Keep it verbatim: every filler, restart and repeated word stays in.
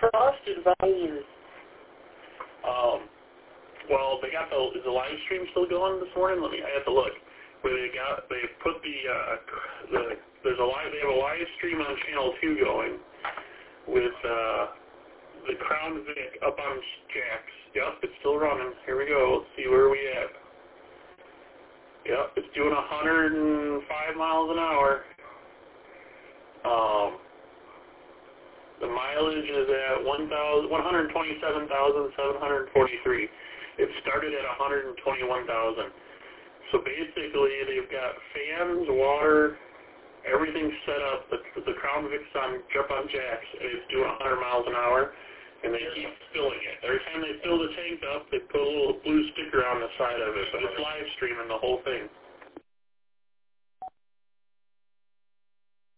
frosted values. Um, well, they got the, is the live stream still going this morning? Let me, I have to look. Where they got, they put the, uh, the, there's a live, they have a live stream on Channel two going with, uh, the Crown Vic up on jacks. Yep, it's still running. Here we go. Let's see where we at. Yep, it's doing one hundred five miles an hour. Um, the mileage is at one hundred twenty-seven thousand seven hundred forty-three. It started at one hundred twenty-one thousand. So basically, they've got fans, water, everything set up. The, the Crown Vic's on jump on jacks, and it's doing one hundred miles an hour, and they keep filling it. Every time they fill the tank up, they put a little blue sticker on the side of it, but it's live streaming the whole thing.